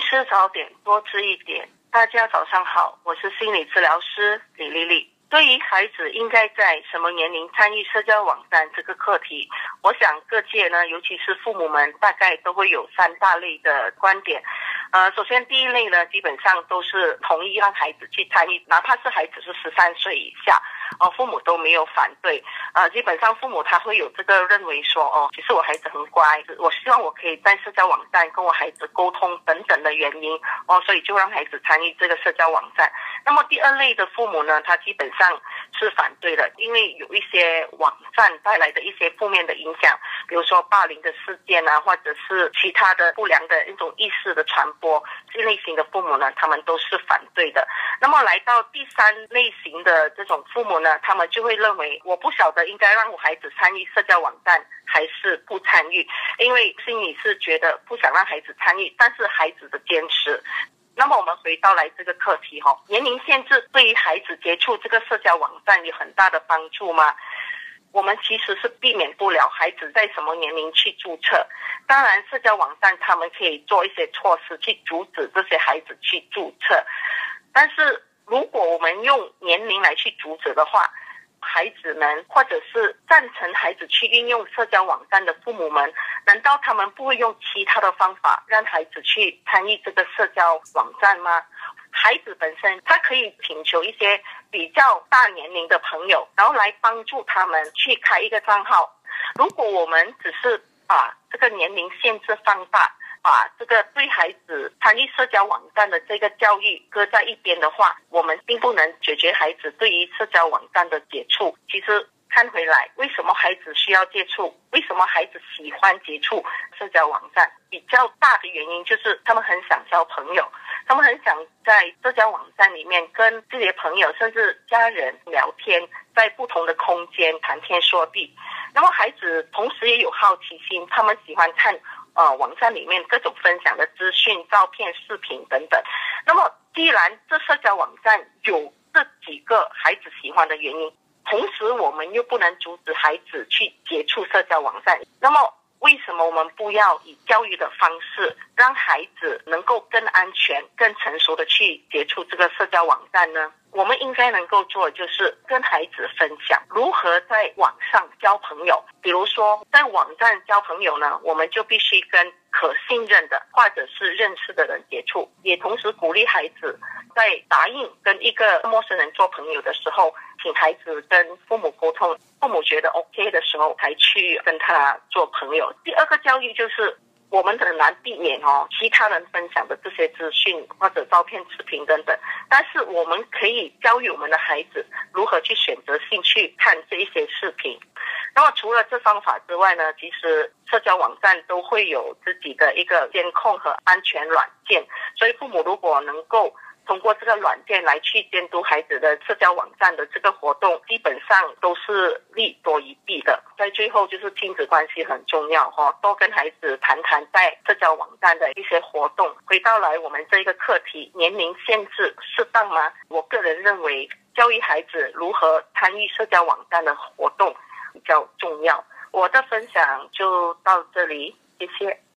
吃早点，多吃一点。大家早上好，我是心理治疗师李丽丽。对于孩子应该在什么年龄参与社交网站这个课题，我想各界呢，尤其是父母们，大概都会有3大类的观点。首先第一类呢，基本上都是同意让孩子去参与，哪怕是孩子是13岁以下，父母都没有反对。基本上父母他会有这个认为说，其实我孩子很乖，我希望我可以在社交网站跟我孩子沟通等等的原因，所以就让孩子参与这个社交网站。那么第二类的父母呢，他基本上是反对的，因为有一些网站带来的一些负面的影响，比如说霸凌的事件啊，或者是其他的不良的一种意识的传播，这类型的父母呢，他们都是反对的。那么来到第3类型的这种父母呢，他们就会认为，我不晓得应该让我孩子参与社交网站还是不参与，因为心里是觉得不想让孩子参与，但是孩子的坚持。那么我们回到来这个课题，年龄限制对于孩子接触这个社交网站有很大的帮助吗？我们其实是避免不了孩子在什么年龄去注册。当然社交网站他们可以做一些措施去阻止这些孩子去注册，但是如果我们用年龄来去阻止的话，孩子们或者是赞成孩子去运用社交网站的父母们，难道他们不会用其他的方法让孩子去参与这个社交网站吗？孩子本身他可以请求一些比较大年龄的朋友，然后来帮助他们去开一个账号。如果我们只是把这个年龄限制放大，把这个对孩子参与社交网站的这个教育搁在一边的话，我们并不能解决孩子对于社交网站的接触。其实看回来，为什么孩子需要接触？为什么孩子喜欢接触社交网站？比较大的原因就是他们很想交朋友，他们很想在社交网站里面跟自己的朋友甚至家人聊天，在不同的空间谈天说地。那么孩子同时也有好奇心，他们喜欢看网站里面各种分享的资讯、照片、视频等等。那么既然这社交网站有这几个孩子喜欢的原因，同时我们又不能阻止孩子去接触社交网站，那么为什么我们不要以教育的方式让孩子能够更安全、更成熟的去接触这个社交网站呢？我们应该能够做的就是跟孩子分享如何在网上交朋友。比如说在网站交朋友呢，我们就必须跟可信任的或者是认识的人接触，也同时鼓励孩子在答应跟一个陌生人做朋友的时候，请孩子跟父母沟通，父母觉得 OK 的时候才去跟他做朋友。第二个教育就是我们很难避免其他人分享的这些资讯或者照片、视频等等，但是我们可以教育我们的孩子如何去选择性去看这一些视频。那么除了这方法之外呢，其实社交网站都会有自己的一个监控和安全软件，所以父母如果能够通过这个软件来去监督孩子的社交网站的这个活动，基本上都是利多于弊的。在最后就是亲子关系很重要，多跟孩子谈谈在社交网站的一些活动。回到来我们这个课题，年龄限制适当吗？我个人认为教育孩子如何参与社交网站的活动比较重要。我的分享就到这里，谢谢。